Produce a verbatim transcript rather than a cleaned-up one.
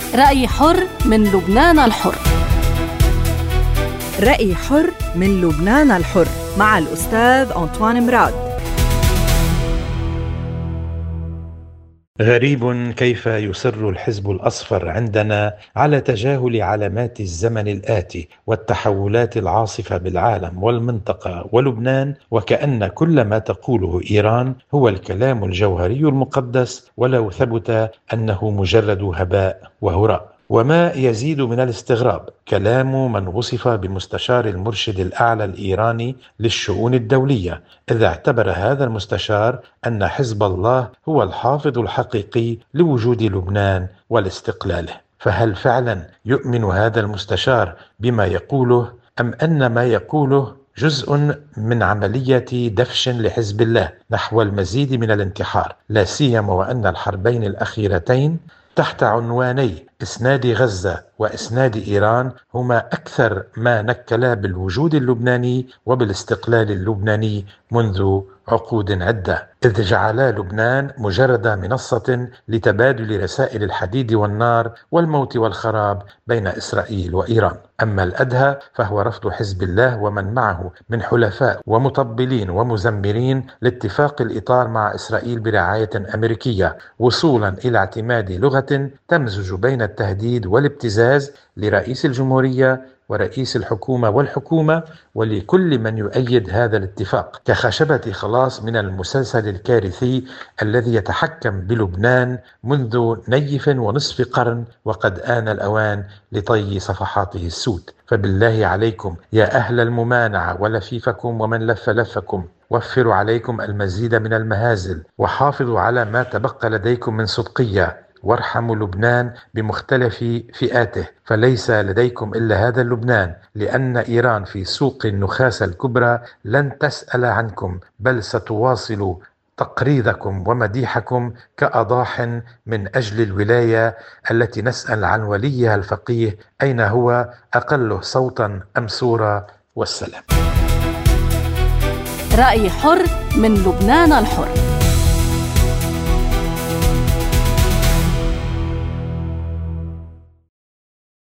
رأي حر من لبنان الحر. رأي حر من لبنان الحر مع الأستاذ أنطوان مراد. غريب كيف يصر الحزب الأصفر عندنا على تجاهل علامات الزمن الآتي والتحولات العاصفة بالعالم والمنطقة ولبنان، وكأن كل ما تقوله إيران هو الكلام الجوهري المقدس ولو ثبت أنه مجرد هباء وهراء. وما يزيد من الاستغراب كلام من وصف بمستشار المرشد الأعلى الإيراني للشؤون الدولية، إذا اعتبر هذا المستشار أن حزب الله هو الحافظ الحقيقي لوجود لبنان ولاستقلاله. فهل فعلا يؤمن هذا المستشار بما يقوله، أم أن ما يقوله جزء من عملية دفش لحزب الله نحو المزيد من الانتحار، لا سيما وأن الحربين الأخيرتين تحت عنواني إسناد غزة وإسناد إيران هما أكثر ما نكلا بالوجود اللبناني وبالاستقلال اللبناني منذ عقود عدة، إذ جعلا لبنان مجرد منصة لتبادل رسائل الحديد والنار والموت والخراب بين إسرائيل وإيران. أما الأدهى فهو رفض حزب الله ومن معه من حلفاء ومطبلين ومزمرين لاتفاق الإطار مع إسرائيل برعاية أمريكية، وصولا إلى اعتماد لغة تمزج بين التهديد والابتزاز لرئيس الجمهورية ورئيس الحكومة والحكومة ولكل من يؤيد هذا الاتفاق، كخشبة خلاص من المسلسل الكارثي الذي يتحكم بلبنان منذ نيف ونصف قرن، وقد آن الأوان لطي صفحاته السود. فبالله عليكم يا أهل الممانعة ولفيفكم ومن لف لفكم، وفروا عليكم المزيد من المهازل وحافظوا على ما تبقى لديكم من صدقية، وارحموا لبنان بمختلف فئاته، فليس لديكم إلا هذا اللبنان، لأن إيران في سوق النخاسة الكبرى لن تسأل عنكم، بل ستواصل تقريضكم ومديحكم كأضاح من أجل الولاية التي نسأل عن وليها الفقيه أين هو، أقله صوتا أم صورة، والسلام. رأي حر من لبنان الحر.